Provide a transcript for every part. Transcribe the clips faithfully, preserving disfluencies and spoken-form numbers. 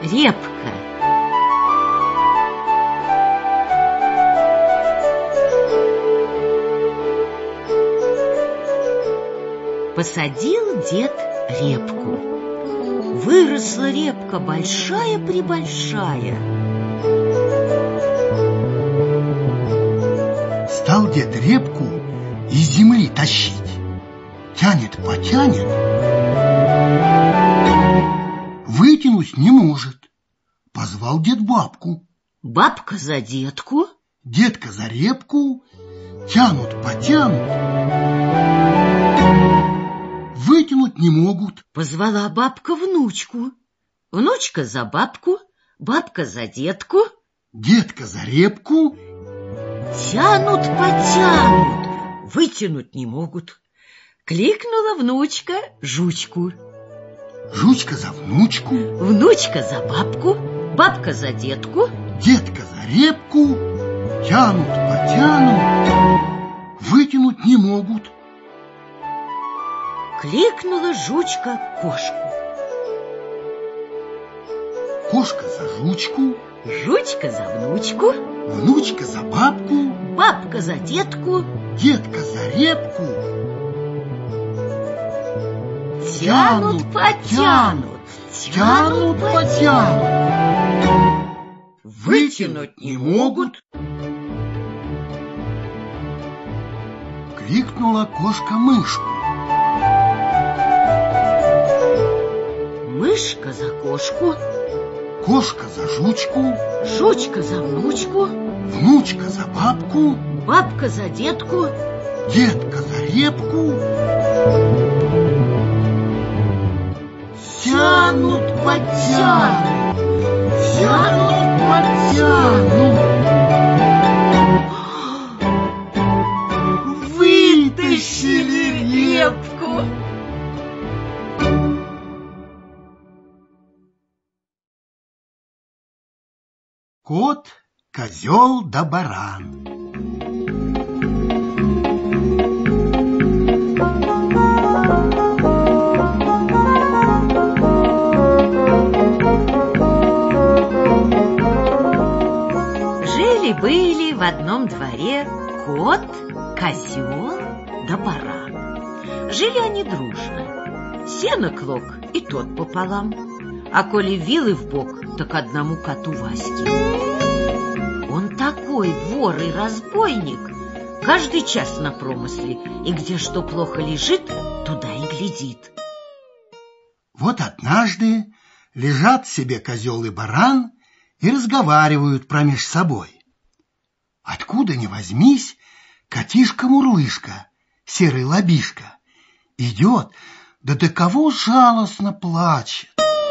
Репка. Посадил дед репку. Выросла репка большая-пребольшая. Стал дед репку из земли тащить. Тянет, потянет, вытянуть не может. Позвал дед бабку. Бабка за детку, детка за репку. Тянут, потянут, вытянуть не могут. Позвала бабка внучку. Внучка за бабку, бабка за детку, детка за репку. Тянут, потянут, вытянуть не могут. Кликнула внучка жучку. Жучка за внучку, внучка за бабку, бабка за детку, детка за репку. Тянут, потянут, вытянуть не могут. Кликнула жучка кошку. Кошка за жучку, жучка за внучку, внучка за бабку, бабка за детку, детка за репку. Тянут, потянут, тянут, потянут, вытянуть не могут. Крикнула кошка мышку. Мышка за кошку, кошка за жучку, жучка за внучку, внучка за бабку, бабка за детку, детка за репку. Тянут, потянут, тянут, потянут, вытащили репку. Кот, козел да баран. Жили-были в одном дворе кот, козел да баран. Жили они дружно. Сено клок и тот пополам. А коли вилы в бок, так одному коту Ваське. Он такой вор и разбойник, каждый час на промысле, и где что плохо лежит, туда и глядит. Вот однажды лежат себе козел и баран и разговаривают промеж собой. Откуда ни возьмись, котишка-мурлышка, серый лобишка, идет, да до кого жалостно плачет.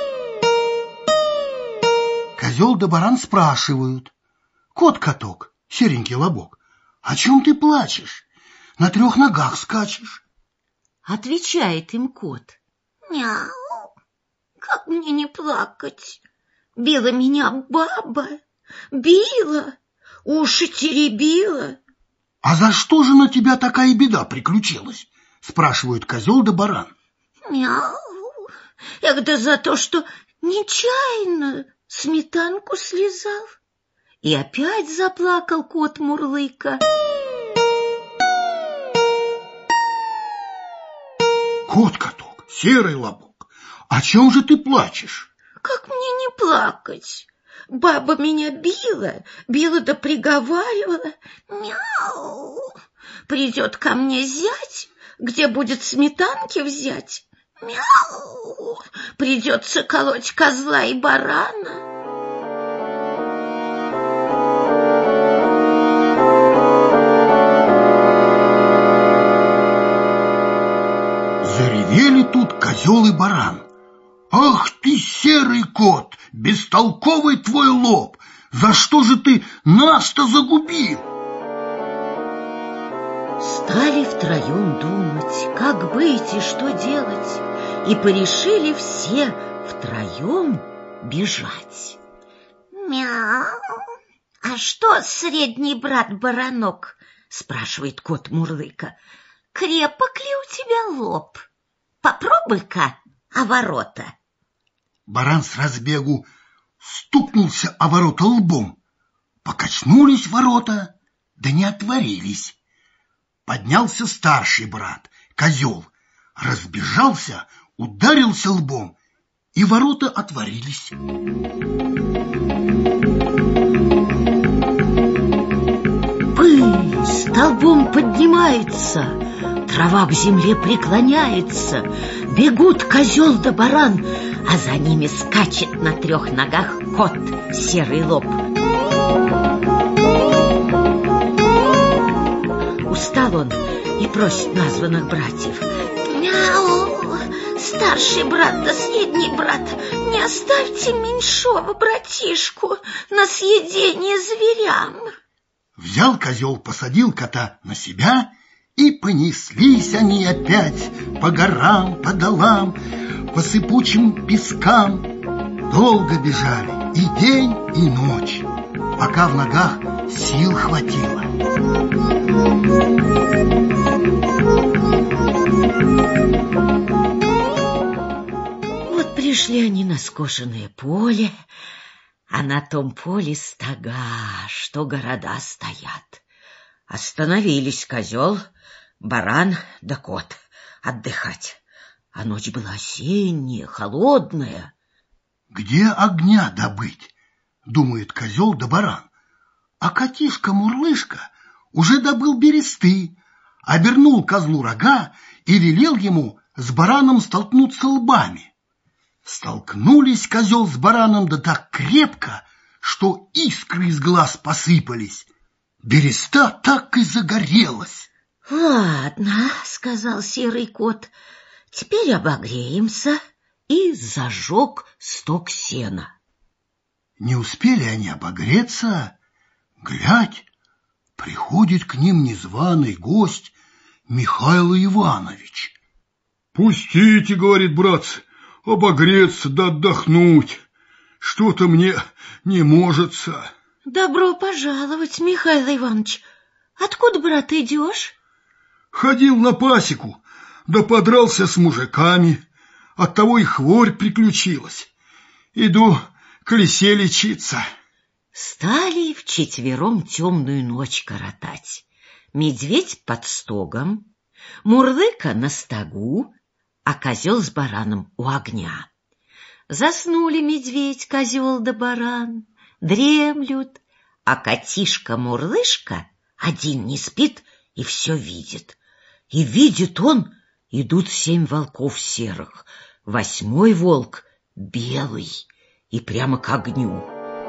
Козел да баран спрашивают: кот-каток, серенький лобок, о чем ты плачешь? На трех ногах скачешь. Отвечает им кот: мяу, как мне не плакать? Била меня баба, била, уши теребила. А за что же на тебя такая беда приключилась? Спрашивают козел да баран. Мяу, эх, да за то, что нечаянно сметанку слезал. И опять заплакал кот-мурлыка. Кот-каток, серый лобок, о чем же ты плачешь? Как мне не плакать? Баба меня била, била да приговаривала. Мяу, придет ко мне зять, где будет сметанки взять. Мяу, придется колоть козла и барана. Заревели тут козел и баран. Ах ты, серый кот, бестолковый твой лоб! За что же ты нас-то загубил? Стали втроем думать, как быть и что делать, и порешили все втроем бежать. Мяу. А что, средний брат Баранок? Спрашивает кот Мурлыка. Крепок ли у тебя лоб? Попробуй-ка, а ворота. Баран с разбегу стукнулся о ворота лбом. Покачнулись ворота, да не отворились. Поднялся старший брат, козел, разбежался, ударился лбом, и ворота отворились. Пыль столбом поднимается, трава к земле преклоняется. Бегут козел да баран, а за ними скачет на трех ногах кот, серый лоб. Устал он и просит названных братьев: «Мяу! Старший брат да средний брат, не оставьте меньшого братишку на съедение зверям». Взял козел, посадил кота на себя, и понеслись они опять по горам, по долам, по сыпучим пескам. Долго бежали, и день, и ночь, пока в ногах сил хватило. Вот пришли они на скошенное поле, а на том поле стога, что города стоят. Остановились козел, баран да кот отдыхать, а ночь была осенняя, холодная. Где огня добыть, думает козел да баран, а котишка-мурлышка уже добыл бересты, обернул козлу рога и велел ему с бараном столкнуться лбами. Столкнулись козел с бараном да так крепко, что искры из глаз посыпались. Береста так и загорелась. «Ладно, — сказал серый кот, — теперь обогреемся», и зажег сток сена. Не успели они обогреться, глядь, приходит к ним незваный гость Михаил Иванович. «Пустите, — говорит, — братцы, обогреться да отдохнуть. Что-то мне не можется». «Добро пожаловать, Михаил Иванович. Откуда, брат, идешь?» «Ходил на пасеку, да подрался с мужиками. Оттого и хворь приключилась. Иду к лисе лечиться». Стали вчетвером темную ночь коротать. Медведь под стогом, Мурлыка на стогу, а козел с бараном у огня. Заснули медведь, козел да баран, дремлют, а котишка-мурлышка один не спит и все видит. И видит он, идут семь волков серых, восьмой волк белый и прямо к огню.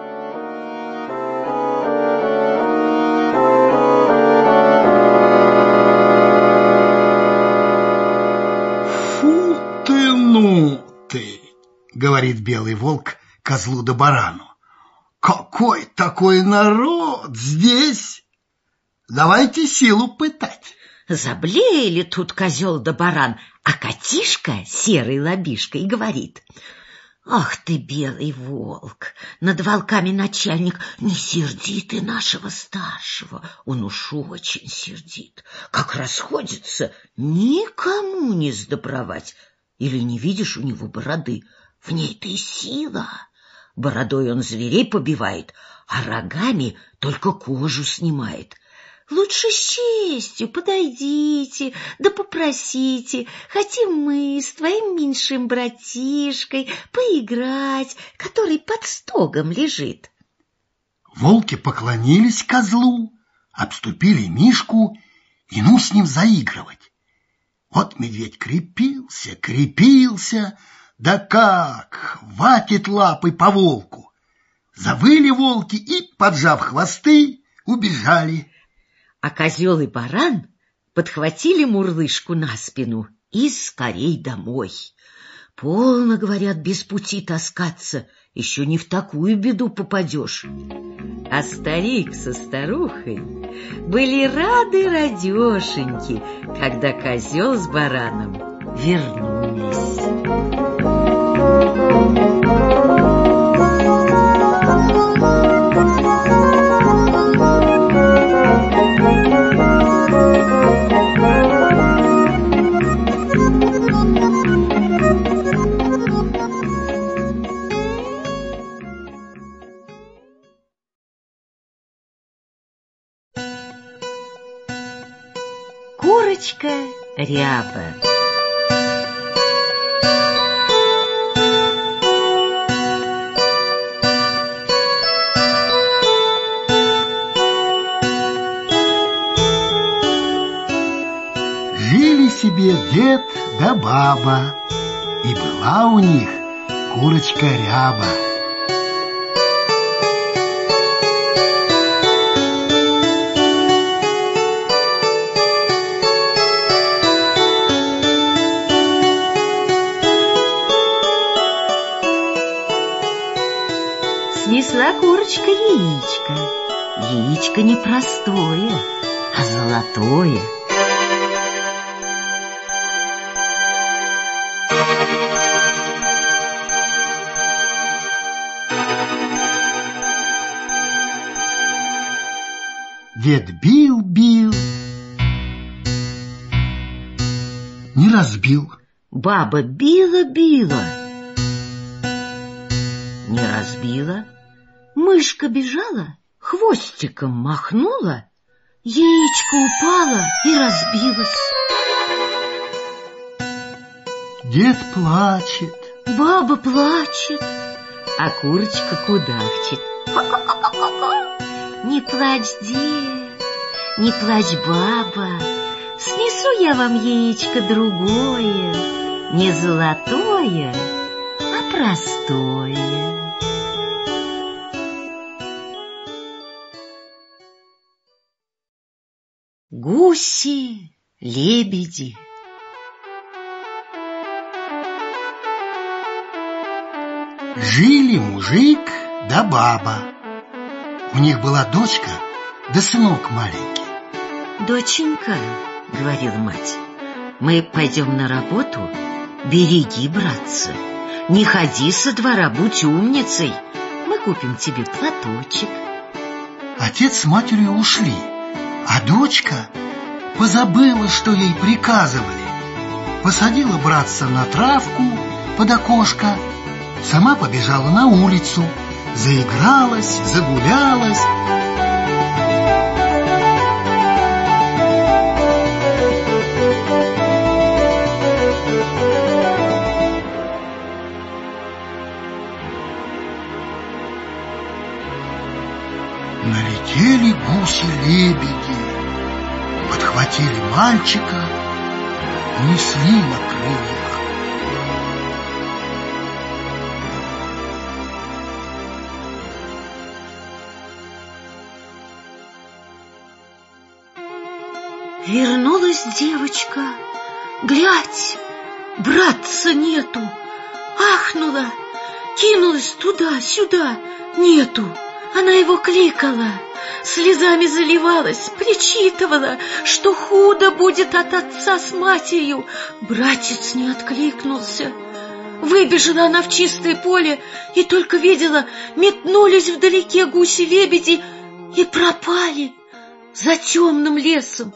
«Фу ты, ну ты, — говорит белый волк козлу да барану, — какой такой народ здесь! Давайте силу пытать». Заблеяли тут козел да баран, а котишка, серый лобишка, и говорит: «Ах ты, белый волк, над волками начальник, не серди ты нашего старшего, он уж очень сердит. Как расходится, никому не сдобровать. Или не видишь у него бороды? В ней-то и сила. Бородой он зверей побивает, а рогами только кожу снимает. Лучше с честью подойдите, да попросите, хотим мы с твоим меньшим братишкой поиграть, который под стогом лежит». Волки поклонились козлу, обступили Мишку и ну с ним заигрывать. Вот медведь крепился, крепился, да как хватит лапой по волку. Завыли волки и, поджав хвосты, убежали. А козел и баран подхватили мурлышку на спину и скорей домой. Полно, говорят, без пути таскаться, еще не в такую беду попадешь. А старик со старухой были рады-радешеньки, когда козел с бараном вернулись. курочка Ряба. Жили себе дед да баба, и была у них курочка Ряба. Снесла курочка яичко. Яичко не простое, а золотое. Дед бил-бил, не разбил. Баба била-била, не разбила. Мышка бежала, хвостиком махнула, яичко упало и разбилось. Дед плачет, баба плачет, а курочка кудахчет. Не плачь, дед, не плачь, баба, снесу я вам яичко другое, не золотое, а простое. Гуси, лебеди. Жили мужик да баба. У них была дочка да сынок маленький. Доченька, говорила мать, мы пойдем на работу, береги, братца, не ходи со двора, будь умницей, мы купим тебе платочек. Отец с матерью ушли, а дочка позабыла, что ей приказывали. Посадила братца на травку под окошко, сама побежала на улицу, заигралась, загулялась. Налетели гуси-лебеди, подхватили мальчика, несли на крыльях. Вернулась девочка. Глядь, братца нету. Ахнула, кинулась туда-сюда. Нету. Она его кликала, слезами заливалась, причитывала, что худо будет от отца с матерью. Братец не откликнулся. Выбежала она в чистое поле и только видела, метнулись вдалеке гуси-лебеди и пропали за темным лесом.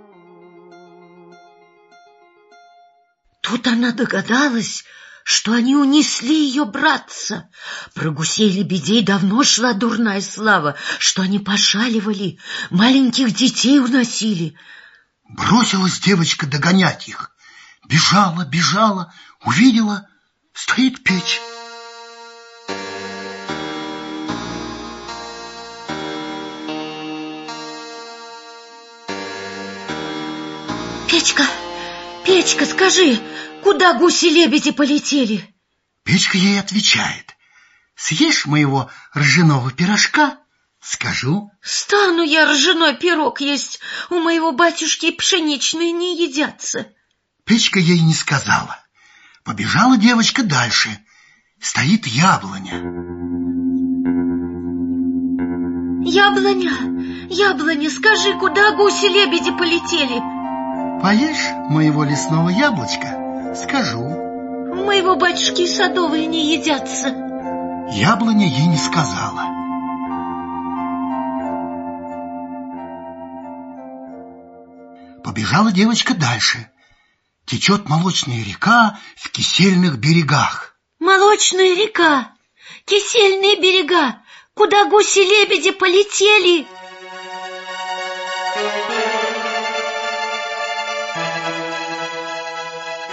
Тут она догадалась, что они унесли ее братца. Про гусей-лебедей давно шла дурная слава, что они пошаливали, маленьких детей уносили. Бросилась девочка догонять их. Бежала, бежала, увидела, стоит печь. Печка, Печка, скажи, куда гуси-лебеди полетели? Печка ей отвечает: съешь моего ржаного пирожка, скажу. Стану я ржаной пирог есть, у моего батюшки пшеничные не едятся. Печка ей не сказала. Побежала девочка дальше. Стоит яблоня. Яблоня, яблоня, скажи, куда гуси-лебеди полетели? Поешь моего лесного яблочка, скажу. Моего батюшки садовые не едятся. Яблоня ей не сказала. Побежала девочка дальше. Течет молочная река в кисельных берегах. Молочная река, кисельные берега, куда гуси-лебеди полетели?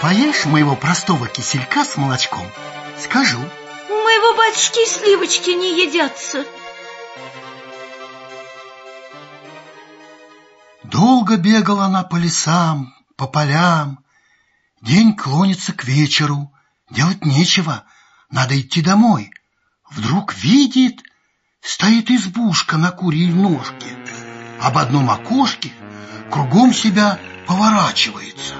Поешь моего простого киселька с молочком? Скажу. У моего батюшки сливочки не едятся. Долго бегала она по лесам, по полям. День клонится к вечеру. Делать нечего, надо идти домой. Вдруг видит, стоит избушка на курьей ножке. Об одном окошке кругом себя поворачивается.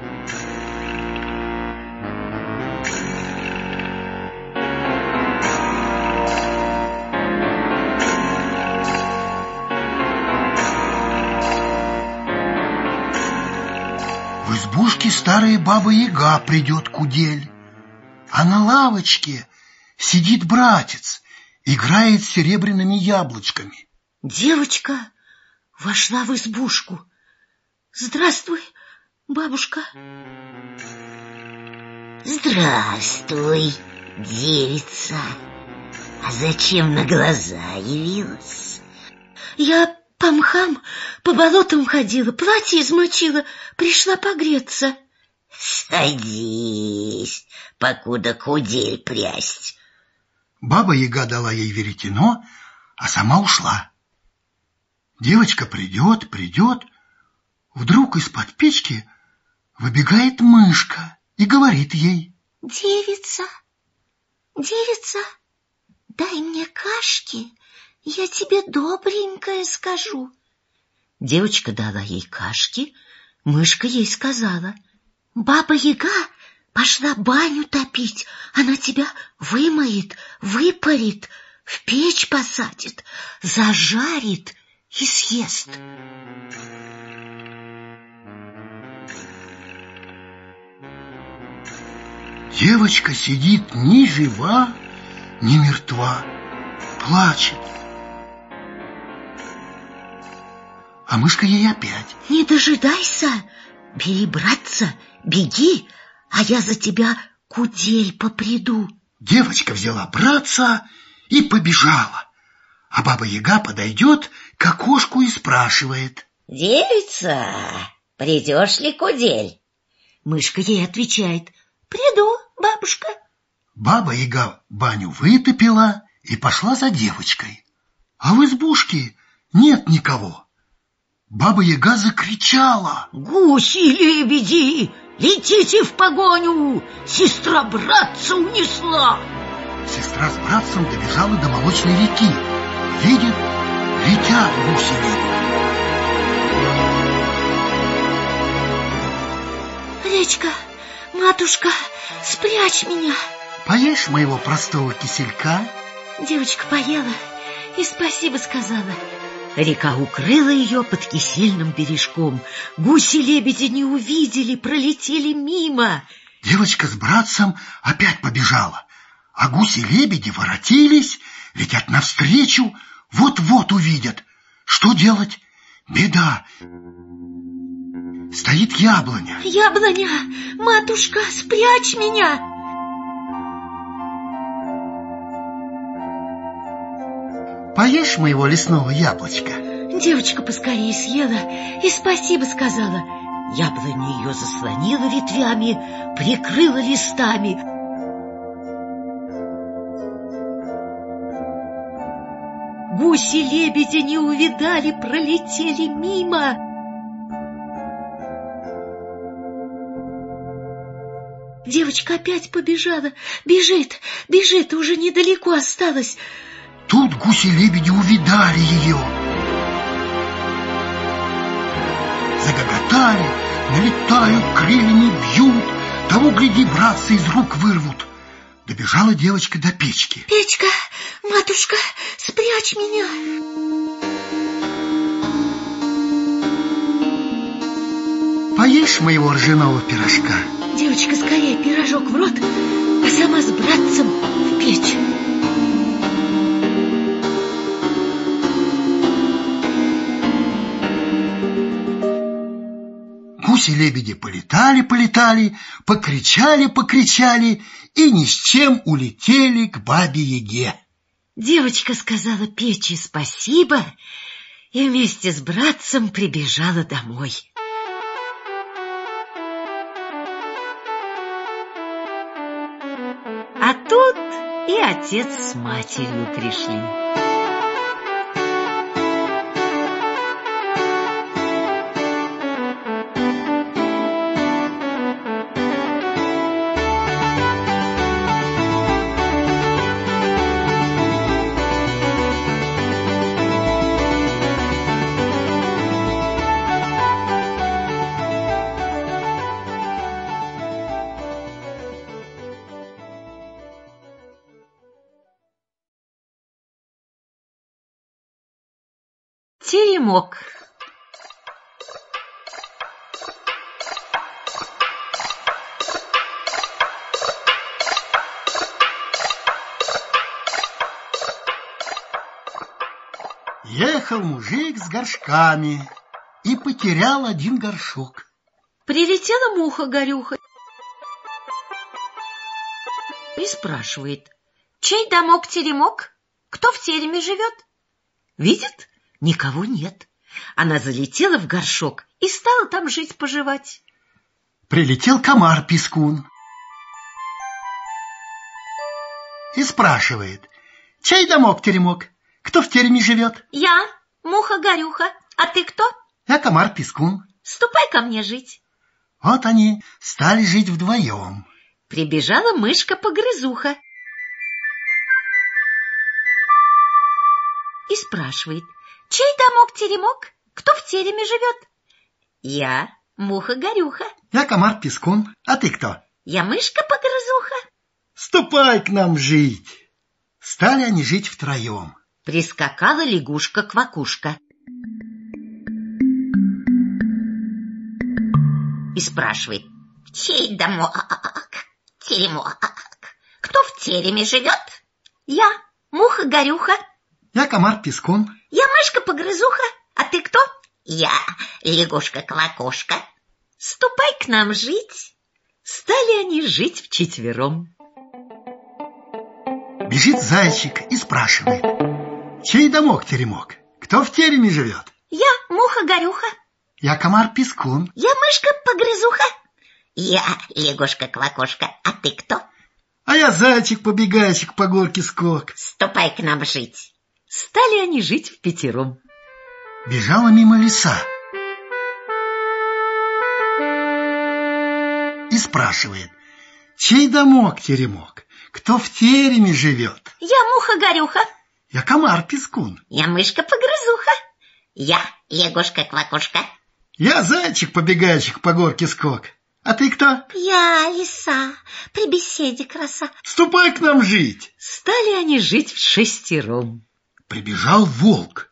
В избушке старая баба-яга придет кудель, а на лавочке сидит братец, играет с серебряными яблочками. Девочка вошла в избушку. Здравствуй, бабушка. Здравствуй, девица. А зачем на глаза явилась? Я по мхам, по болотам ходила, платье измочила, пришла погреться. Садись, покуда кудель прясть. Баба-яга дала ей веретено, а сама ушла. Девочка придет, придет. Вдруг из-под печки выбегает мышка и говорит ей: Девица, девица, дай мне кашки, я тебе добренькое скажу. Девочка дала ей кашки, мышка ей сказала: Баба-яга пошла баню топить, она тебя вымоет, выпарит, в печь посадит, зажарит и съест. Девочка сидит ни жива, ни мертва, плачет. А мышка ей опять: Не дожидайся, бери, братца, беги, а я за тебя кудель поприду. Девочка взяла братца и побежала. А баба-яга подойдет к окошку и спрашивает: Девица, придешь ли кудель? Мышка ей отвечает: Приду, бабушка. Баба-яга баню вытопила и пошла за девочкой. А в избушке нет никого. Баба-яга закричала: Гуси-лебеди, летите в погоню, сестра братца унесла. Сестра с братцем добежала до молочной реки. Видит, летят гуси-лебеди. Речка, матушка, спрячь меня. Поешь моего простого киселька? Девочка поела и спасибо сказала. Река укрыла ее под кисельным бережком. Гуси-лебеди не увидели, пролетели мимо. Девочка с братцем опять побежала, а гуси-лебеди воротились, летят навстречу, вот-вот увидят. Что делать? Беда. Стоит яблоня. Яблоня, матушка, спрячь меня. Поешь моего лесного яблочка? Девочка поскорее съела и спасибо сказала. Яблоня ее заслонила ветвями, прикрыла листами. Гуси-лебеди не увидали, пролетели мимо. Девочка опять побежала. Бежит, бежит, уже недалеко осталось. Тут гуси-лебеди увидали ее. Загоготали, налетают, крыльями бьют, того, гляди, братца из рук вырвут. Добежала девочка до печки. Печка, матушка, спрячь меня. Поешь моего ржаного пирожка? Девочка скорее пирожок в рот, а сама с братцем в печь. Гуси-лебеди полетали-полетали, покричали-покричали и ни с чем улетели к бабе-яге. Девочка сказала печи спасибо и вместе с братцем прибежала домой. и отец с матерью пришли. Теремок. Ехал мужик с горшками и потерял один горшок. Прилетела муха-горюха и спрашивает: чей домок-теремок? Кто в тереме живет? Видит, никого нет. Она залетела в горшок и стала там жить-поживать. Прилетел комар-пискун и спрашивает: чей домок-теремок? Кто в тереме живет? Я, муха-горюха. А ты кто? Я комар-пискун. Ступай ко мне жить. Вот они стали жить вдвоем. Прибежала мышка-погрызуха и спрашивает: чей домок-теремок? Кто в тереме живет? Я, муха-горюха. Я комар-пискун. А ты кто? Я мышка-погрызуха. Ступай к нам жить. Стали они жить втроем. Прискакала лягушка-квакушка и спрашивает: чей домок-теремок? Кто в тереме живет? Я, муха-горюха. Я комар-пискун. Я мышка-погрызуха. А ты кто? Я лягушка-квакушка. Ступай к нам жить. Стали они жить вчетвером. Бежит зайчик и спрашивает: чей домок-теремок? Кто в тереме живет? Я муха-горюха. Я комар-пискун. Я мышка-погрызуха. Я лягушка-квакушка. А ты кто? А я зайчик-побегайчик по горке скок. Ступай к нам жить. Стали они жить впятером. Бежала мимо лиса и спрашивает: чей домок-теремок? Кто в тереме живет? Я муха-горюха. Я комар-пискун. Я мышка-погрызуха. Я лягушка-квакушка. Я зайчик-побегайчик по горке скок. А ты кто? Я лиса, при беседе краса. Ступай к нам жить. Стали они жить в шестером. Прибежал волк.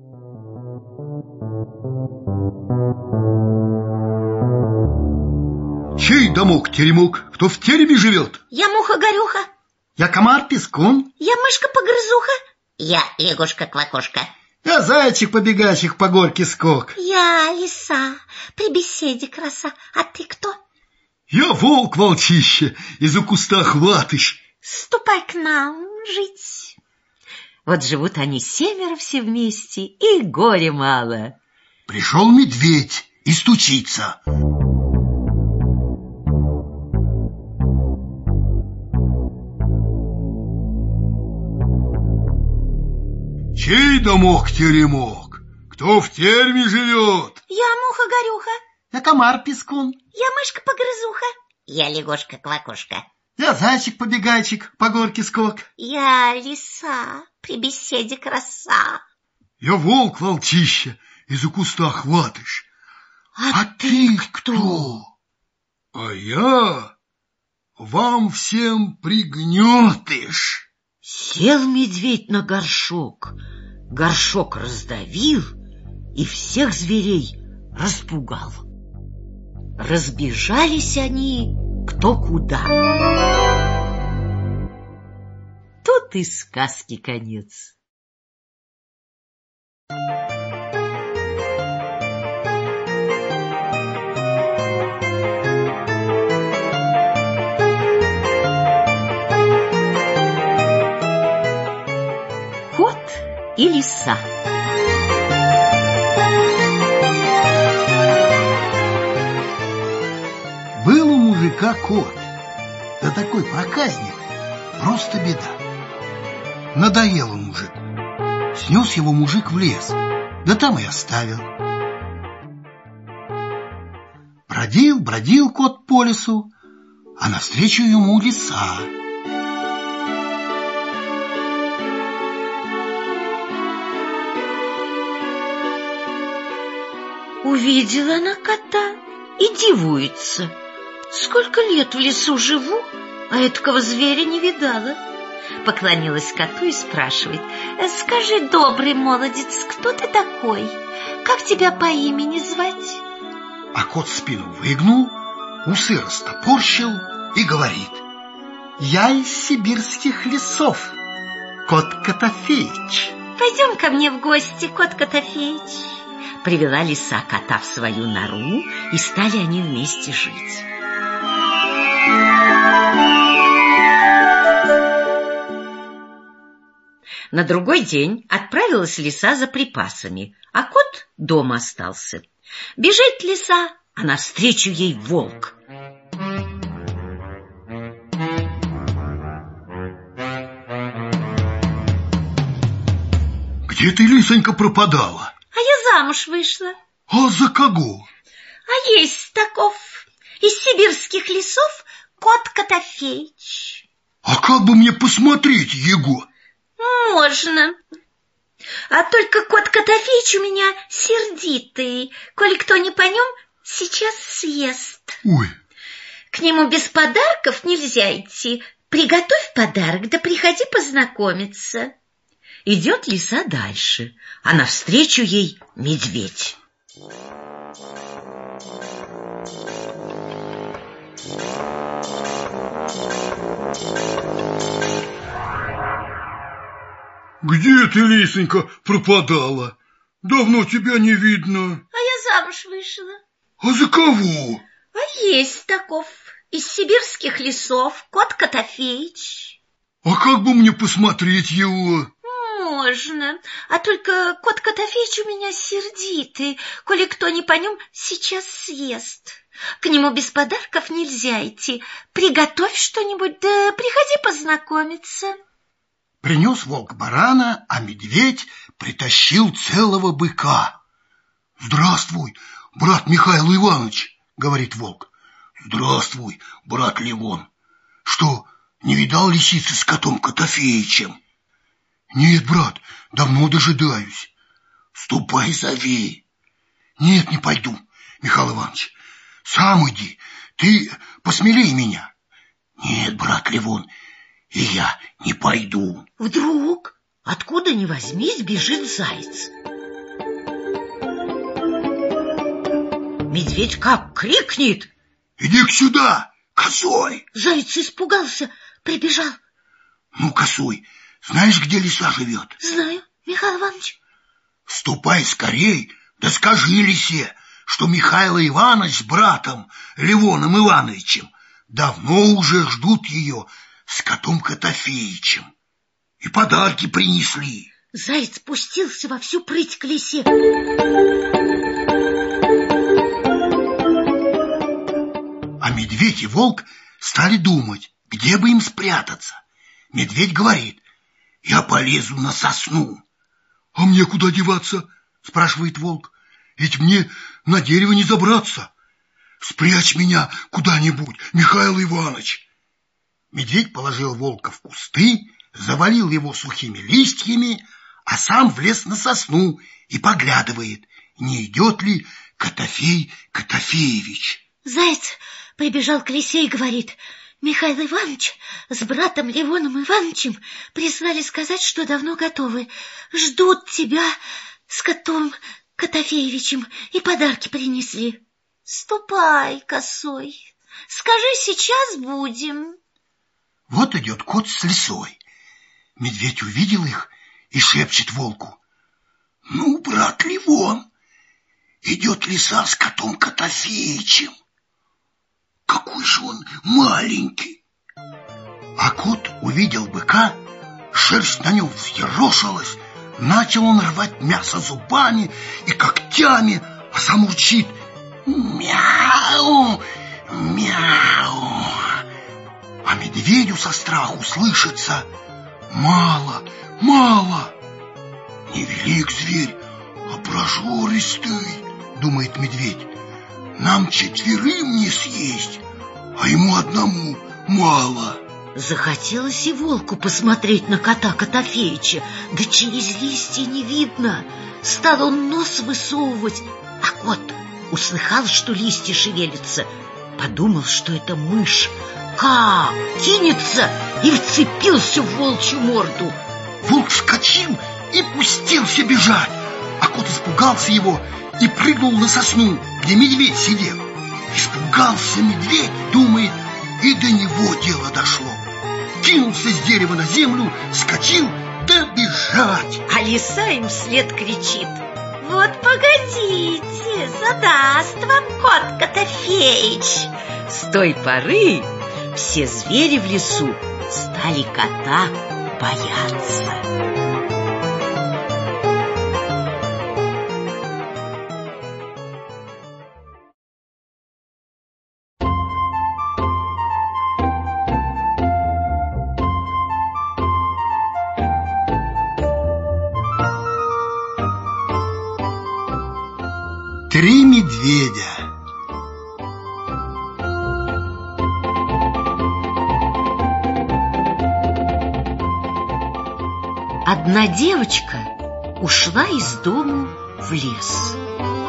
Чей домок-теремок? Кто в тереме живет? Я муха-горюха. Я комар-пискун. Я мышка-погрызуха. Я лягушка-квакушка. Я зайчик-побегайчик по горке скок. Я лиса, при беседе краса. А ты кто? Я волк-волчище, из-за куста хватыш. Ступай к нам жить. Вот живут они семеро все вместе, и горе мало. Пришел медведь и стучится. Чей домок-теремок? Кто в тереме живет? Я муха-горюха. Я комар-пискун. Я мышка-погрызуха. Я лягушка-квакушка. Я зайчик-побегайчик по горке скок. Я лиса, при беседе краса. Я волк-волчище, из-за куста хватыш. А, а ты кто? А я вам всем пригнетыш. Сел медведь на горшок, горшок раздавил и всех зверей распугал. Разбежались они кто куда. Тут и сказки конец. Кот и лиса. Был у мужика кот, да такой проказник, просто беда. надоел он мужику. Снес его мужик в лес, да там и оставил. Бродил, бродил кот по лесу, а навстречу ему лиса. Увидела она кота и дивуется. Сколько лет в лесу живу, а этакого зверя не видала. Поклонилась коту и спрашивает: скажи, добрый молодец, кто ты такой? Как тебя по имени звать? А кот спину выгнул, усы растопорщил и говорит: я из сибирских лесов, кот Котофеич. Пойдем ко мне в гости, кот Котофеич. Привела лиса кота в свою нору, и стали они вместе жить. На другой день отправилась лиса за припасами, а кот дома остался. Бежит лиса, а навстречу ей волк. Где ты, лисонька, пропадала? А я замуж вышла. А за кого? А есть таков из сибирских лесов кот Котофеич. А как бы мне посмотреть его? Можно. А только кот Котофеич у меня сердитый. Коли кто не по нем, сейчас съест. Ой. К нему без подарков нельзя идти. Приготовь подарок, да приходи познакомиться. Идет лиса дальше, а навстречу ей медведь. Где ты, лисонька, пропадала? Давно тебя не видно. А я замуж вышла. А за кого? А есть таков из сибирских лесов кот Котофеич. А как бы мне посмотреть его? Можно. А только кот Котофеич у меня сердитый. Коли кто не по нем, сейчас съест. К нему без подарков нельзя идти. Приготовь что-нибудь, да приходи познакомиться. Принес волк барана, а медведь притащил целого быка. Здравствуй, брат Михаил Иванович, говорит волк. Здравствуй, брат Левон. Что, не видал лисицы с котом Котофеичем? Нет, брат, давно дожидаюсь. Ступай, зови. Нет, не пойду, Михаил Иванович. Сам иди, ты посмелей меня. Нет, брат Левон, и я не пойду. Вдруг, откуда ни возьмись, бежит заяц. Медведь как крикнет: иди сюда, косой. Заяц испугался, прибежал. Ну, косой, знаешь, где лиса живет? Знаю, Михаил Иванович. Ступай скорей, да скажи лисе, что Михаил Иванович с братом Левоном Ивановичем давно уже ждут ее с котом Котофеичем. И подарки принесли. Заяц пустился во всю прыть к лисе. А медведь и волк стали думать, где бы им спрятаться. Медведь говорит: я полезу на сосну. А мне куда деваться? Спрашивает волк. Ведь мне на дерево не забраться. Спрячь меня куда-нибудь, Михаил Иванович. Медведь положил волка в кусты, завалил его сухими листьями, а сам влез на сосну и поглядывает, не идет ли Котофей Котофеевич. Заяц прибежал к лисе и говорит: Михаил Иванович с братом Левоном Ивановичем прислали сказать, что давно готовы. Ждут тебя с котом Котофеевичем и подарки принесли. Ступай, косой, скажи, сейчас будем. Вот идет кот с лисой. Медведь увидел их и шепчет волку: ну, брат Левон, идет лиса с котом Котофеичем. Какой же он маленький. А кот увидел быка, шерсть на нем взъерошилась, начал он рвать мясо зубами и когтями, а сам урчит: мяу, мяу. А медведю со страху слышится: Мало, мало. Невелик зверь, а прожористый, думает медведь. Нам четверым не съесть, а ему одному мало. Захотелось и волку посмотреть на кота Котофеича, да через листья не видно. Стал он нос высовывать, а кот услыхал, что листья шевелятся, подумал, что это мышь. Как кинется и вцепился в волчью морду. Волк вскочил и пустился бежать, а кот испугался его и прыгнул на сосну, где медведь сидел. Испугался медведь, думает, и до него дело дошло. Кинулся с дерева на землю, вскочил, да бежать. А лиса им вслед кричит: вот погодите, задаст вам кот Котофеич. С той поры все звери в лесу стали кота бояться. Три медведя. Одна девочка ушла из дому в лес.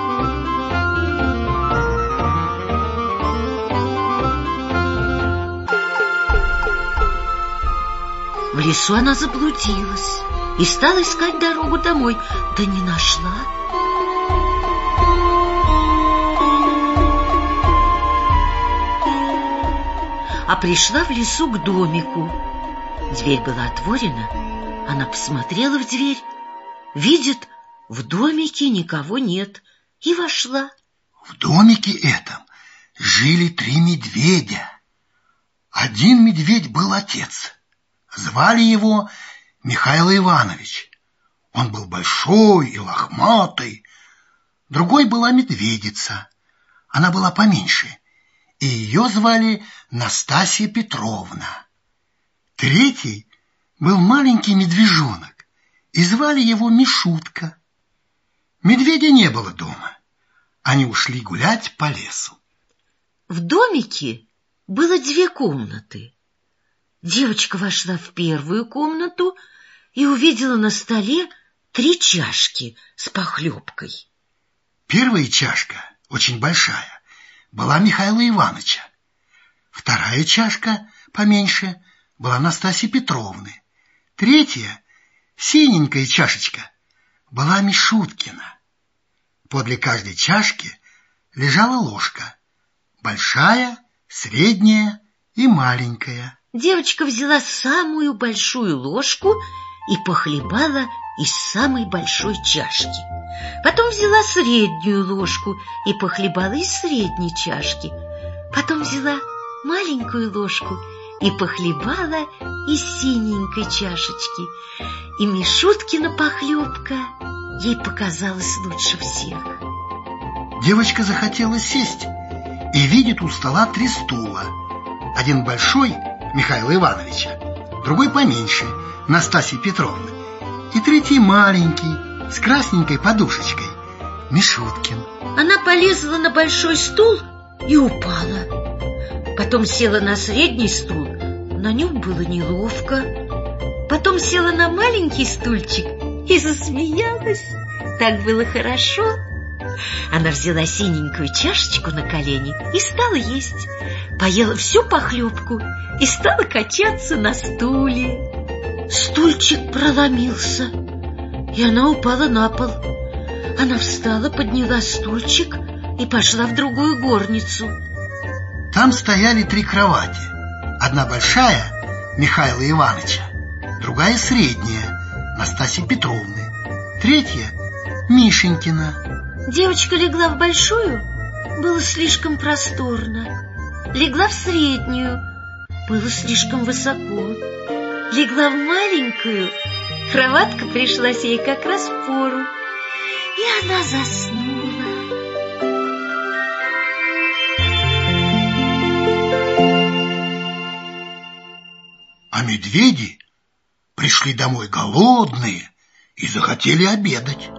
В лесу она заблудилась и стала искать дорогу домой, да не нашла. А пришла в лесу к домику. Дверь была отворена. Она посмотрела в дверь, видит, в домике никого нет, и вошла. В домике этом жили три медведя. Один медведь был отец. Звали его Михаил Иванович. Он был большой и лохматый. Другой была медведица. Она была поменьше, и ее звали Настасья Петровна. Третий был маленький медвежонок, и звали его Мишутка. Медведя не было дома. Они ушли гулять по лесу. В домике было две комнаты. Девочка вошла в первую комнату и увидела на столе три чашки с похлебкой. Первая чашка, очень большая, была Михаила Ивановича. Вторая чашка, поменьше, была Настасьи Петровны. Третья, синенькая чашечка, была Мишуткина. Подле каждой чашки лежала ложка. Большая, средняя и маленькая. Девочка взяла самую большую ложку и похлебала из самой большой чашки. Потом взяла среднюю ложку и похлебала из средней чашки. Потом взяла маленькую ложку и похлебала из синенькой чашечки. И Мишуткина похлебка ей показалась лучше всех. Девочка захотела сесть и видит у стола три стула. Один большой, Михаила Ивановича, другой поменьше, Настасьи Петровны, и третий маленький, с красненькой подушечкой, Мишуткин. Она полезла на большой стул и упала. Потом села на средний стул, на нем было неловко. Потом села на маленький стульчик и засмеялась. Так было хорошо. Она взяла синенькую чашечку на колени и стала есть. Поела всю похлебку и стала качаться на стуле. Стульчик проломился, и она упала на пол. Она встала, подняла стульчик и пошла в другую горницу. Там стояли три кровати. Одна большая, Михаила Ивановича, другая средняя, Настасьи Петровны, третья, Мишенькина. Девочка легла в большую, было слишком просторно. Легла в среднюю, было слишком высоко. Легла в маленькую, кроватка пришлась ей как раз в пору, и она заснула. А медведи пришли домой голодные и захотели обедать.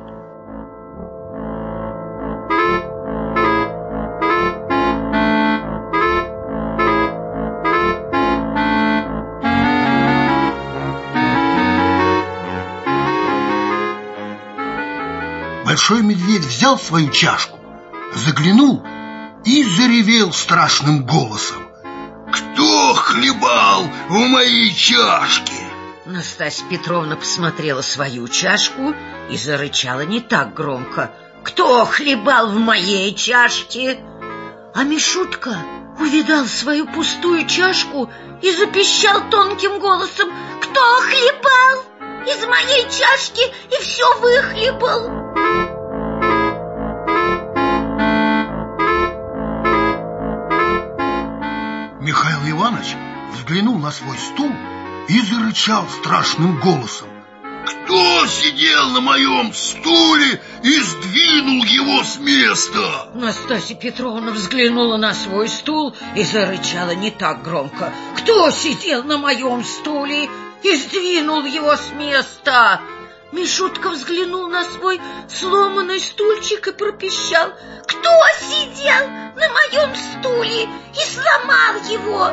Большой медведь взял свою чашку, заглянул и заревел страшным голосом: «Кто хлебал в моей чашке?» Настасья Петровна посмотрела свою чашку и зарычала не так громко: «Кто хлебал в моей чашке?» А Мишутка увидал свою пустую чашку и запищал тонким голосом: «Кто хлебал из моей чашки и все выхлебал?» Михаил Иванович взглянул на свой стул и зарычал страшным голосом: «Кто сидел на моем стуле и сдвинул его с места?» Настасья Петровна взглянула на свой стул и зарычала не так громко: «Кто сидел на моем стуле и сдвинул его с места?» Мишутка взглянул на свой сломанный стульчик и пропищал: «Кто сидел на моем стуле и сломал его?»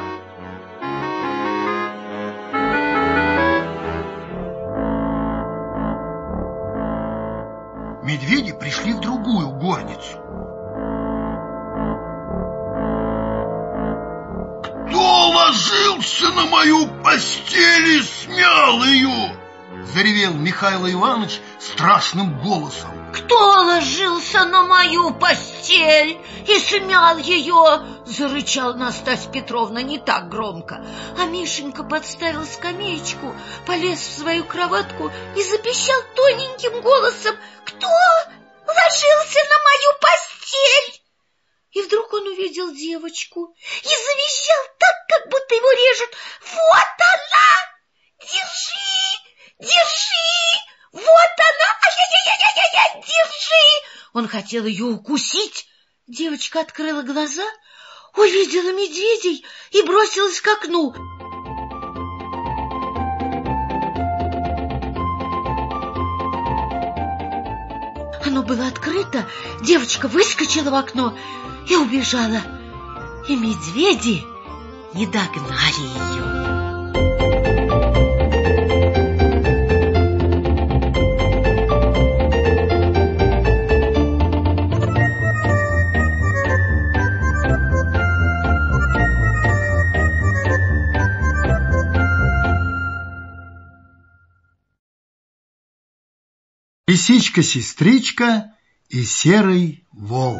Медведи пришли в другую горницу. «Кто ложился на мою постель и смял ее?» — заревел Михаил Иванович страшным голосом. «Кто ложился на мою постель и смял ее?» — зарычала Настасья Петровна не так громко. А Мишенька подставил скамеечку, полез в свою кроватку и запищал тоненьким голосом: «Кто ложился на мою постель?» И вдруг он увидел девочку и завизжал так, как будто его режут: «Вот она! Держи! Держи! Вот она! Ай-яй-яй-яй-яй! Держи!» Он хотел ее укусить. Девочка открыла глаза, увидела медведей и бросилась к окну. Оно было открыто, девочка выскочила в окно и убежала. И медведи не догнали ее. Лисичка-сестричка и серый волк.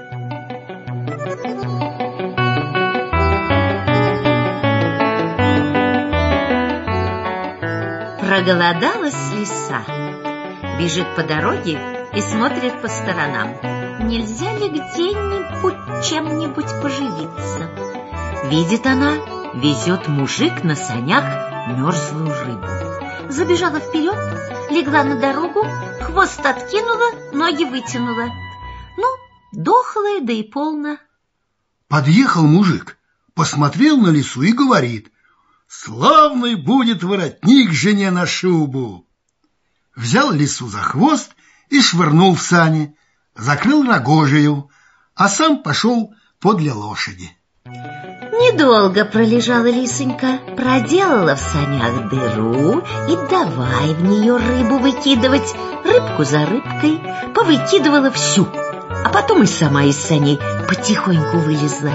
Проголодалась лиса, бежит по дороге и смотрит по сторонам. Нельзя ли где-нибудь чем-нибудь поживиться? Видит она, везет мужик на санях мерзлую рыбу. Забежала вперед, легла на дорогу, хвост откинула, ноги вытянула. Ну, дохлая, да и полно. Подъехал мужик, посмотрел на лису и говорит: «Славный будет воротник жене на шубу!» Взял лису за хвост и швырнул в сани, закрыл рогожею, а сам пошел подле лошади. Недолго пролежала лисонька, проделала в санях дыру и давай в нее рыбу выкидывать, рыбку за рыбкой, повыкидывала всю, а потом и сама из саней потихоньку вылезла.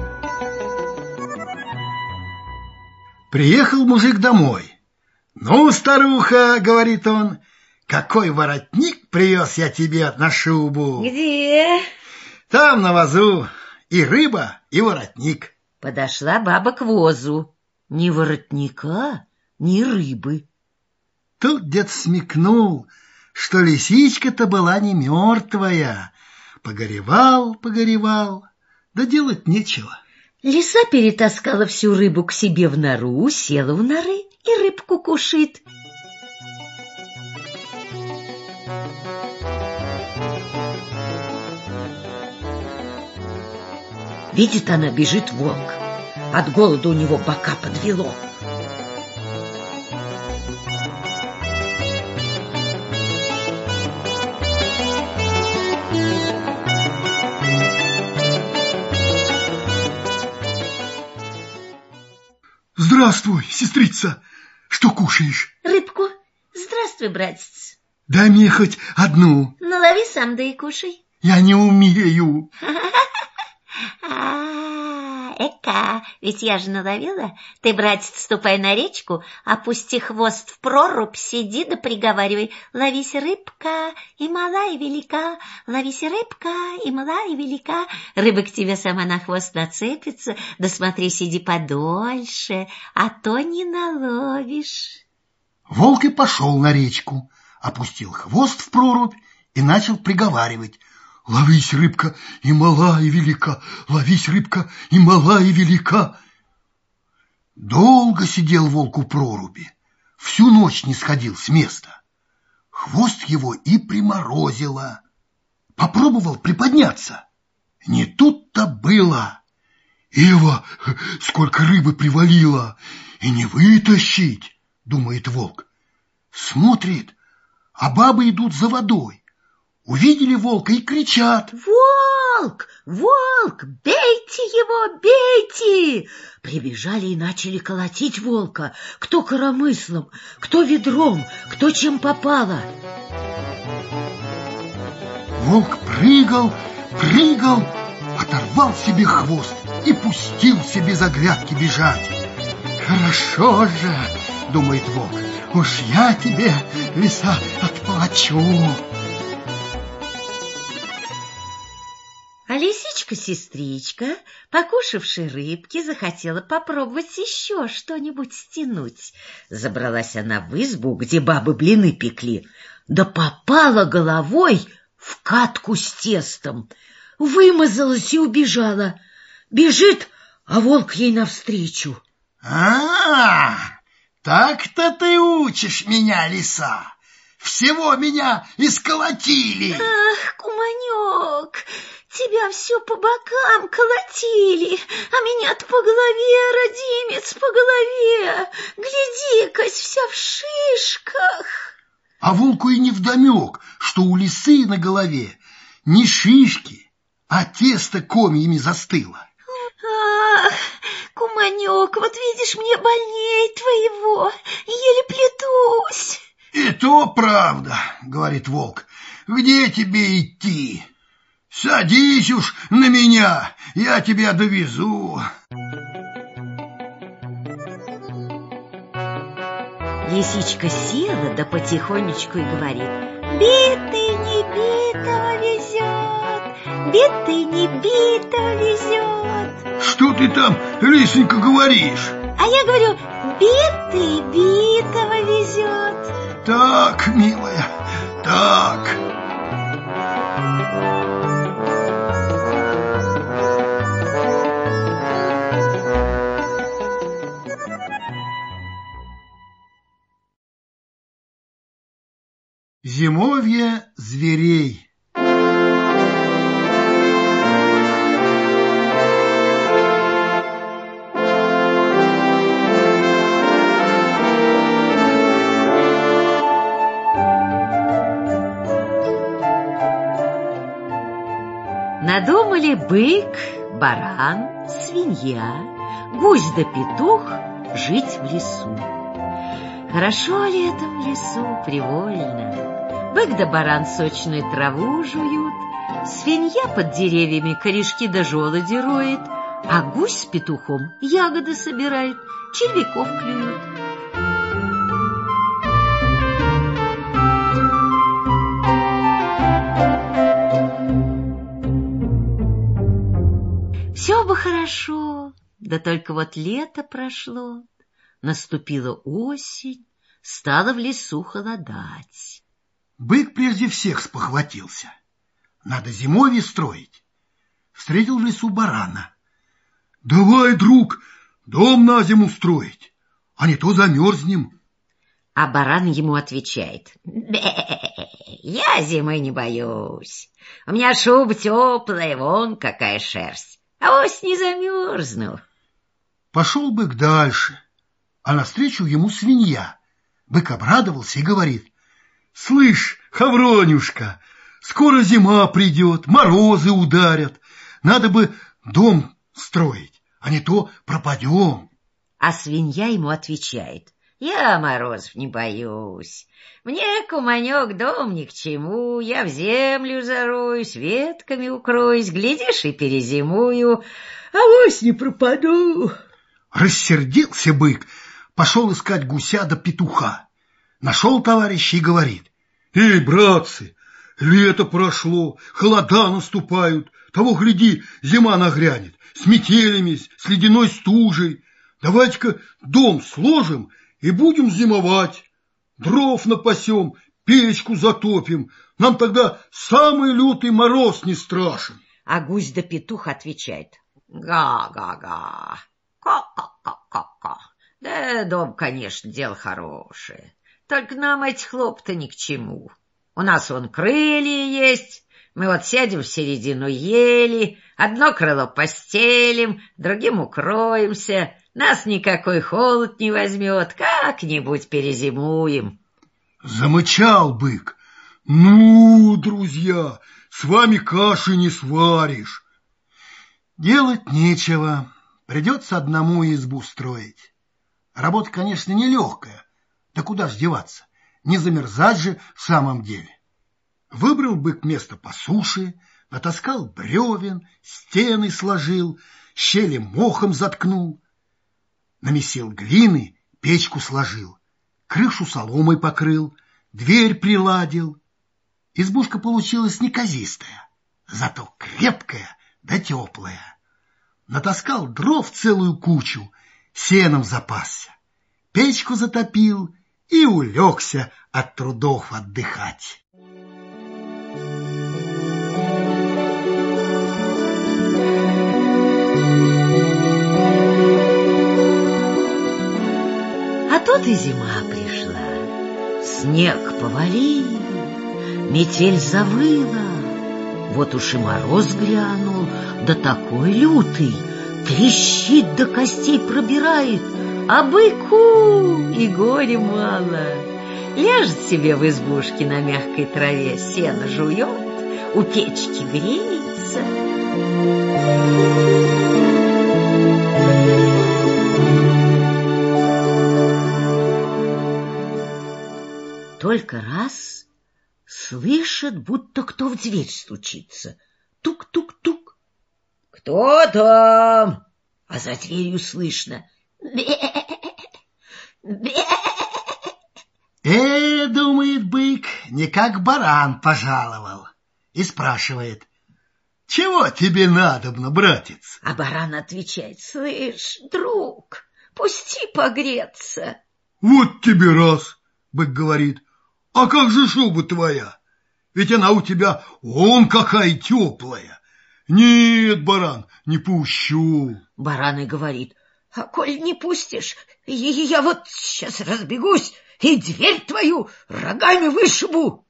Приехал мужик домой. «Ну, старуха, — говорит он, — какой воротник привез я тебе на шубу?» «Где?» «Там на возу и рыба, и воротник». Подошла баба к возу. Ни воротника, ни рыбы. Тут дед смекнул, что лисичка-то была не мертвая. Погоревал, погоревал, да делать нечего. Лиса перетаскала всю рыбу к себе в нору, села в норы и рыбку кушает. Видит она, бежит волк. От голода у него бока подвело. Здравствуй, сестрица. Что кушаешь? Рыбку. Здравствуй, братец. Дай мне хоть одну. Налови сам, да и кушай. Я не умею. А, эка, ведь я же наловила. Ты, братец, ступай на речку, опусти хвост в прорубь, сиди да приговаривай. Ловись, рыбка, и мала, и велика. Ловись, рыбка, и мала, и велика. Рыба к тебе сама на хвост нацепится. Да смотри, сиди подольше, а то не наловишь. Волк и пошел на речку, опустил хвост в прорубь и начал приговаривать. Ловись, рыбка, и мала, и велика, ловись, рыбка, и мала, и велика. Долго сидел волк у проруби, всю ночь не сходил с места. Хвост его и приморозило. Попробовал приподняться. Не тут-то было. Эва, сколько рыбы привалило, и не вытащить, думает волк. Смотрит, а бабы идут за водой. Увидели волка и кричат. Волк! Волк! Бейте его, бейте! Прибежали и начали колотить волка. Кто коромыслом, кто ведром, кто чем попало. Волк прыгал, прыгал, оторвал себе хвост и пустился без оглядки бежать. Хорошо же, думает волк, уж я тебе, лиса, отплачу. А лисичка-сестричка, покушавши рыбки, захотела попробовать еще что-нибудь стянуть. Забралась она в избу, где бабы блины пекли, да попала головой в катку с тестом. Вымазалась и убежала. Бежит, а волк ей навстречу. А, так-то ты учишь меня, лиса. Всего меня исколотили. Ах, куманек, тебя все по бокам колотили, а меня-то по голове, родимец, по голове. Гляди-кась, вся в шишках. А волку и невдомек, что у лисы на голове не шишки, а тесто комьями застыло. Ах, куманек, вот видишь, мне больней твоего, еле плетусь. И то правда, говорит волк, где тебе идти? Садись уж на меня, я тебя довезу. Лисичка села, да потихонечку и говорит. Битый не битого везет, битый не битого везет. Что ты там, лисенька, говоришь? А я говорю, битый битого везет. Так, милая, так. Зимовье зверей. Надумали бык, баран, свинья, гусь да петух жить в лесу. Хорошо летом в лесу, привольно. Бык да баран сочную траву жуют, свинья под деревьями корешки да желуди роет, а гусь с петухом ягоды собирает, червяков клюют. Все бы хорошо, да только вот лето прошло, наступила осень, стало в лесу холодать. Бык прежде всех спохватился. Надо зимовье строить. Встретил в лесу барана. Давай, друг, дом на зиму строить, а не то замерзнем. А баран ему отвечает. Бе, я зимы не боюсь. У меня шуба теплая, вон какая шерсть. А вось не замерзну. Пошел бык дальше, а навстречу ему свинья. Бык обрадовался и говорит. Слышь, Хавронюшка, скоро зима придет, морозы ударят. Надо бы дом строить, а не то пропадем. А свинья ему отвечает: «Я морозов не боюсь. Мне, куманек, дом ни к чему. Я в землю зароюсь, ветками укроюсь, глядишь, и перезимую. Авось не пропаду». Рассердился бык, пошел искать гуся да петуха. Нашел товарища и говорит: «Эй, братцы, лето прошло, холода наступают, того, гляди, зима нагрянет, с метелями, с ледяной стужей. Давайте-ка дом сложим и будем зимовать. Дров напасем, печку затопим. Нам тогда самый лютый мороз не страшен». А гусь да петух отвечает: «Га-га-га, ка-ка-ка-ка-ка. Да дом, конечно, дело хорошее. Только нам эти хлопоты ни к чему. У нас вон крылья есть. Мы вот сядем в середину ели, одно крыло постелим, другим укроемся. Нас никакой холод не возьмет, как-нибудь перезимуем». Замычал бык: «Ну, друзья, с вами каши не сваришь». Делать нечего, придется одному избу строить. Работа, конечно, нелегкая, да куда ж деваться, не замерзать же в самом деле. Выбрал бык место по суше, натаскал бревен, стены сложил, щели мохом заткнул, намесил глины, печку сложил, крышу соломой покрыл, дверь приладил. Избушка получилась неказистая, зато крепкая да теплая. Натаскал дров целую кучу, сеном запасся, печку затопил и улегся от трудов отдыхать. А тут и зима пришла. Снег повалил, метель завыла. Вот уж и мороз грянул, да такой лютый, трещит до костей пробирает, а быку и горе мало. Ляжет себе в избушке на мягкой траве, сено жует, у печки греется. Только раз слышит, будто кто в дверь стучится. Тук-тук-тук. «Кто там?» А за дверью слышно: «Бе-бе-бе». «Э, — думает бык, — не как баран пожаловал». И спрашивает: «Чего тебе надобно, братец?» А баран отвечает: «Слышь, друг, пусти погреться». «Вот тебе раз», — бык говорит, — «а как же шуба твоя? Ведь она у тебя вон какая теплая». «Нет, баран, не пущу». Баран и говорит: «А коль не пустишь, я вот сейчас разбегусь и дверь твою рогами вышибу».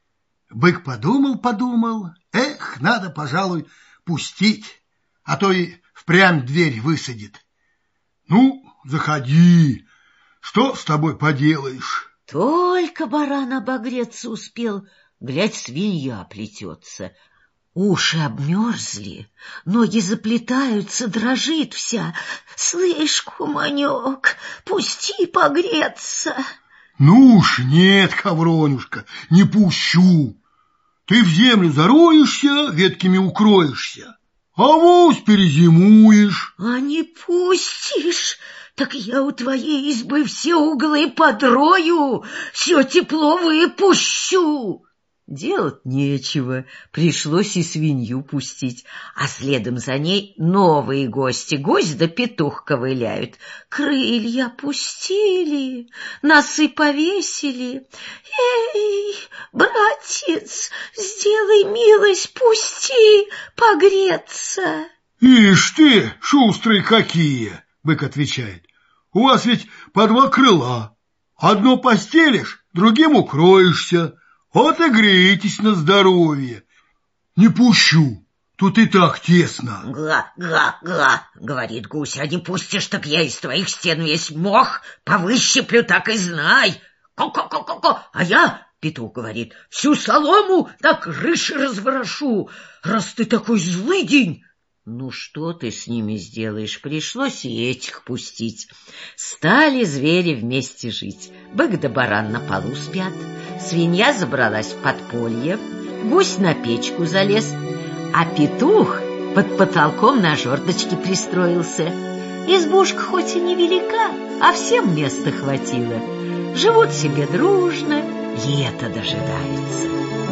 Бык подумал-подумал: эх, надо, пожалуй, пустить, а то и впрямь дверь высадит. «Ну, заходи, что с тобой поделаешь?» Только баран обогреться успел, глядь, свинья плетется. Уши обмерзли, ноги заплетаются, дрожит вся. «Слышь, куманек, пусти погреться». «Ну уж нет, Хавронюшка, не пущу. Ты в землю зароешься, ветками укроешься, авось перезимуешь». «А не пустишь, так я у твоей избы все углы подрою, все тепло выпущу». Делать нечего, пришлось и свинью пустить, а следом за ней новые гости, гусь да петух ковыляют. Крылья пустили, носы повесили. «Эй, братец, сделай милость, пусти погреться». «Ишь ты, шустрые какие!» — бык отвечает. «У вас ведь по два крыла. Одно постелишь, другим укроешься. Вот и греетесь на здоровье. Не пущу, тут и так тесно». «Гла-гла-гла», — говорит гусь, — «а не пустишь, так я из твоих стен весь мох повыщеплю, так и знай». «Ко-ко-ко-ко-ко, а я, — петух говорит, — всю солому на крыше разворошу, раз ты такой злый день». Ну, что ты с ними сделаешь? Пришлось и этих пустить. Стали звери вместе жить. Бык да баран на полу спят, свинья забралась в подполье, гусь на печку залез, а петух под потолком на жердочке пристроился. Избушка хоть и невелика, а всем места хватило. Живут себе дружно, лето дожидается.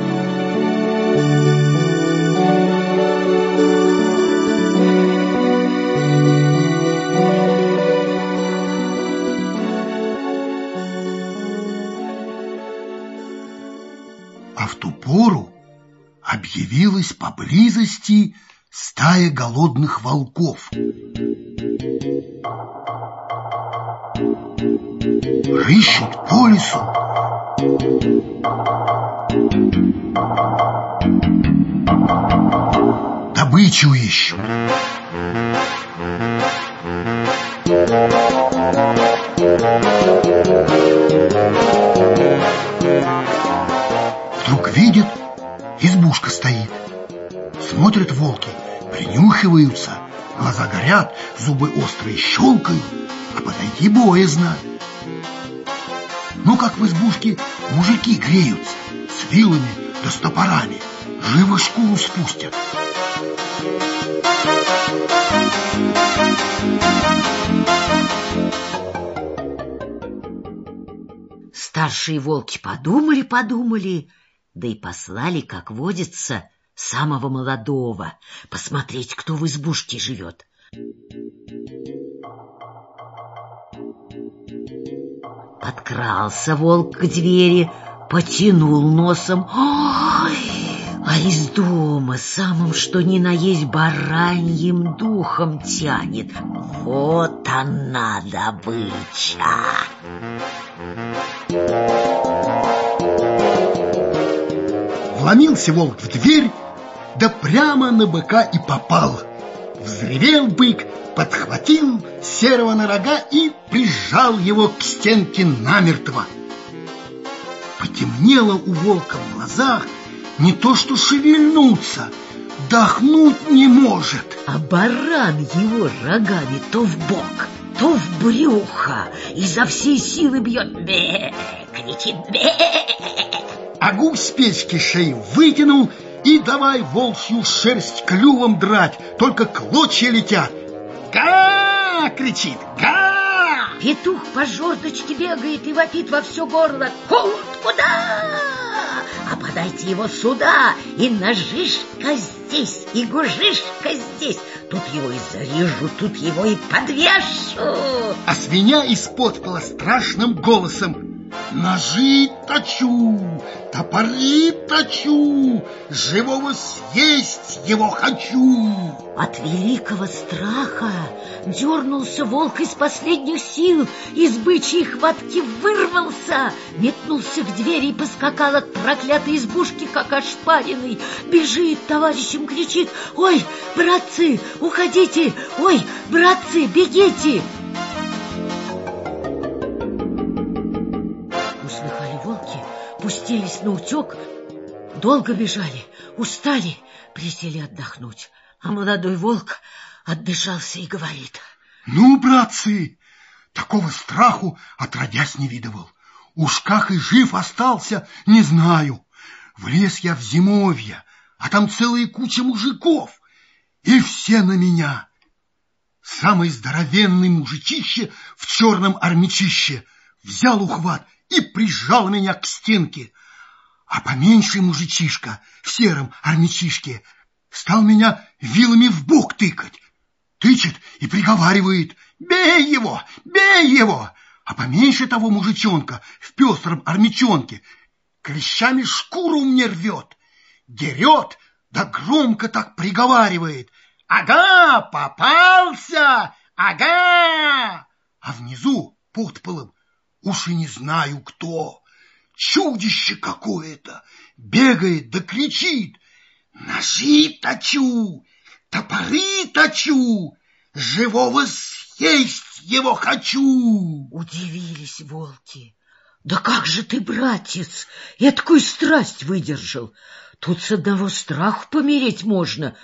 А в ту пору объявилась поблизости стая голодных волков. Рыщут по лесу, добычу ищут. Вдруг видит, избушка стоит. Смотрят волки, принюхиваются, глаза горят, зубы острые щелкают, а подойти боязно. Ну, как в избушке мужики греются, с вилами да с топорами, живо шкуру спустят. Старшие волки подумали-подумали, да и послали, как водится, самого молодого посмотреть, кто в избушке живет. Подкрался волк к двери, потянул носом. Ой! А из дома самым что ни на есть бараньим духом тянет. Вот она добыча! Вломился волк в дверь, да прямо на быка и попал. Взревел бык, подхватил серого на рога и прижал его к стенке намертво. Потемнело у волка в глазах, не то что шевельнуться, дохнуть не может. А баран его рогами то в бок, то в брюхо, изо всей силы бьет. Бе, кричит, бе. А гусь с печки шею вытянул и давай волчью шерсть клювом драть, только клочья летят. «Га!» — кричит, «га!» Петух по жердочке бегает и вопит во все горло. «Кут, куда? А подайте его сюда, и ножишка здесь, и гужишка здесь. Тут его и зарежу, тут его и подвешу». А свинья из-под пола страшным голосом: «Ножи точу, топоры точу, живого съесть его хочу». От великого страха дернулся волк из последних сил, из бычьей хватки вырвался, метнулся к двери и поскакал от проклятой избушки, как ошпаренный. Бежит, товарищам кричит: «Ой, братцы, уходите! Ой, братцы, бегите!» Услыхали волки, пустились на утек, долго бежали, устали, присели отдохнуть. А молодой волк отдышался и говорит: «Ну, братцы, такого страху отродясь не видывал. Уж как и жив остался, не знаю. Влез я в зимовье, а там целая куча мужиков, и все на меня. Самый здоровенный мужичище в черном армячище взял ухват и прижал меня к стенке, а поменьший мужичишка в сером армячишке стал меня вилами в бок тыкать. Тычет и приговаривает: «Бей его, бей его!» А поменьше того мужичонка в пестром армячонке клещами шкуру мне рвет, дерет, да громко так приговаривает: «Ага, попался! Ага!» А внизу, под полом, уж и не знаю кто, чудище какое-то, бегает да кричит: «Ножи точу, топоры точу, живого съесть его хочу!» Удивились волки. «Да как же ты, братец, эткую страсть выдержал? Тут с одного страху помереть можно.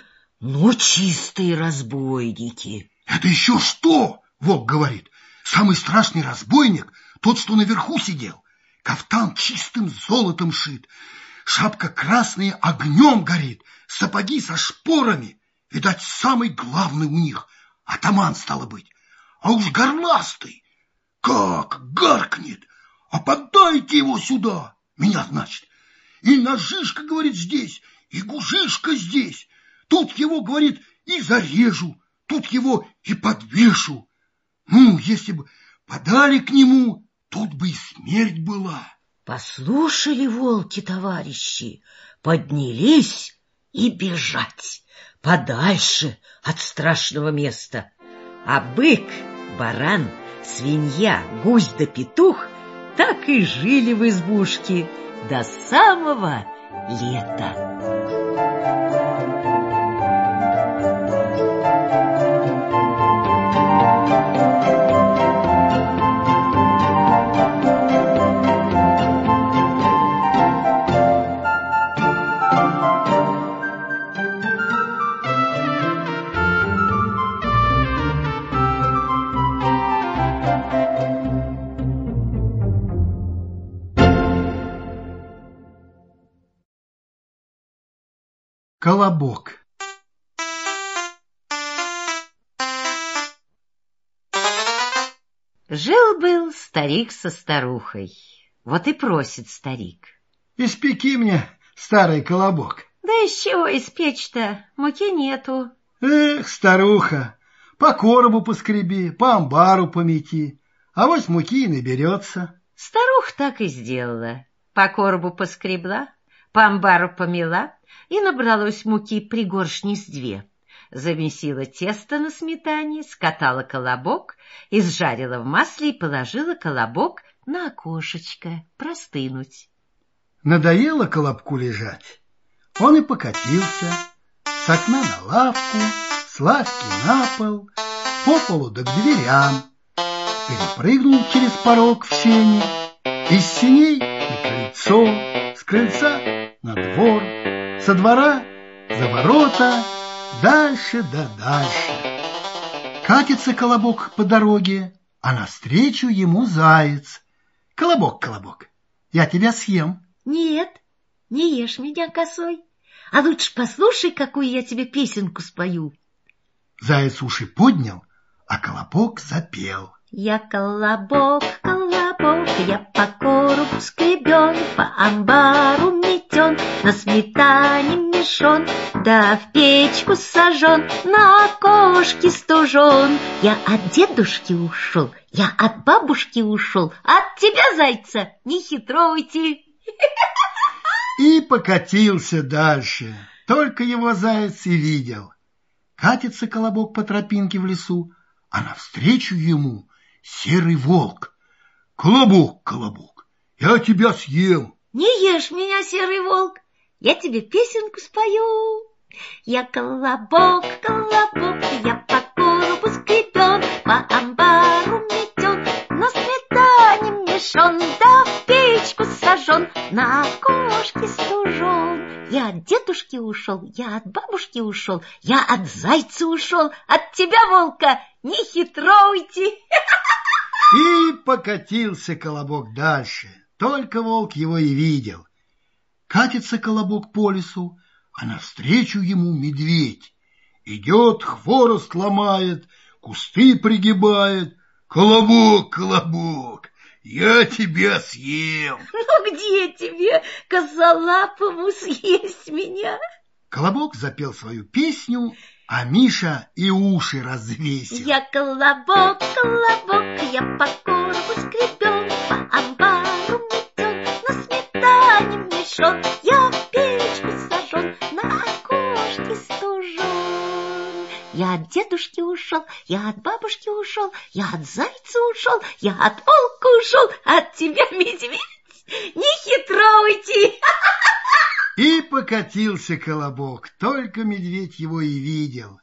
Ну, чистые разбойники. Это еще что? Волк говорит. Самый страшный разбойник тот, что наверху сидел. Кафтан чистым золотом шит, шапка красная огнем горит, сапоги со шпорами. Видать, самый главный у них атаман, стало быть. А уж горластый, как гаркнет. А подайте его сюда, меня, значит. И ножишка, говорит, здесь, и гужишка здесь. Тут его, говорит, и зарежу, тут его и подвешу. Ну, если бы подали к нему, тут бы и смерть была. Послушали волки, товарищи, поднялись и бежать подальше от страшного места. А бык, баран, свинья, гусь да петух так и жили в избушке до самого лета. Колобок. Жил-был старик со старухой. Вот и просит старик: испеки мне, старый колобок. Да из чего испечь-то? Муки нету. Эх, старуха, по коробу поскреби, по амбару помети, а вось муки и наберется. Старуха так и сделала. По коробу поскребла, по амбару помела, и набралось муки пригоршни с две. Замесила тесто на сметане, скатала колобок, изжарила в масле и положила колобок на окошечко простынуть. Надоело колобку лежать. Он и покатился с окна на лавку, с лавки на пол, по полу да к дверям, перепрыгнул через порог в сени, из сеней на крыльцо, с крыльца на двор, со двора за ворота, дальше да дальше. Катится колобок по дороге, а навстречу ему заяц. Колобок, колобок, я тебя съем. Нет, не ешь меня косой, а лучше послушай, какую я тебе песенку спою. Заяц уши поднял, а колобок запел. Я колобок, колобок, я по коробу скребен, по амбару метен, на сметане мешон, да в печку сожжен, на окошке стужен. Я от дедушки ушел, я от бабушки ушел, от тебя, зайца, не хитруйте. И покатился дальше, только его заяц и видел. Катится колобок по тропинке в лесу, а навстречу ему серый волк. Колобок, колобок, я тебя съем. Не ешь меня, серый волк, я тебе песенку спою. Я колобок, колобок, я по коробу скребен, по амбару метен, на сметане мешон, да в печку сожжен, на окошке стужен. Я от дедушки ушел, я от бабушки ушел, я от зайца ушел, от тебя, волка, не хитруйте. И покатился колобок дальше, только волк его и видел. Катится колобок по лесу, а навстречу ему медведь. Идет, хворост ломает, кусты пригибает. Колобок, колобок, я тебя съем. Ну где тебе, косолапому, съесть меня? Колобок запел свою песню, а Миша и уши развесил. Я колобок, колобок, я по коробу скребен, по амбару метен, на сметане мешон, я в печку сожжен, на окошке стужен. Я от дедушки ушел, я от бабушки ушел, я от зайца ушел, я от волка ушел, от тебя, медведь, не хитруйте. И покатился колобок, только медведь его и видел.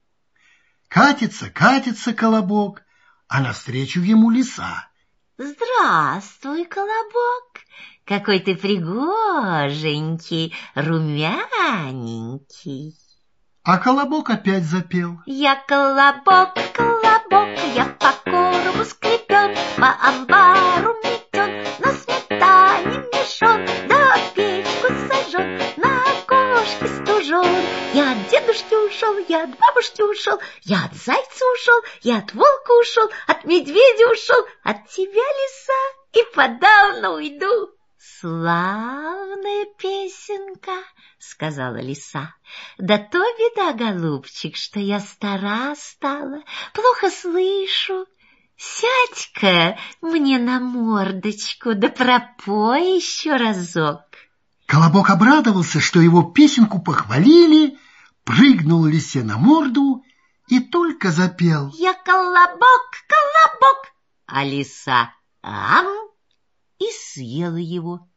Катится, катится колобок, а навстречу ему лиса. Здравствуй, колобок, какой ты пригоженький, румяненький. А Колобок опять запел. Я колобок, колобок, я по коробу скребет, по амбару метет, на сметане мешон, да печку сожжет, на окошке стужен. Я от дедушки ушел, я от бабушки ушел, я от зайца ушел, я от волка ушел, от медведя ушел, от тебя, лиса, и подавно уйду. Славная песенка, сказала лиса. Да то беда, голубчик, что я стара стала, плохо слышу. Сядь-ка мне на мордочку, да пропой еще разок. Колобок обрадовался, что его песенку похвалили, прыгнул лисе на морду и только запел. Я колобок, колобок, а лиса ам и съела его.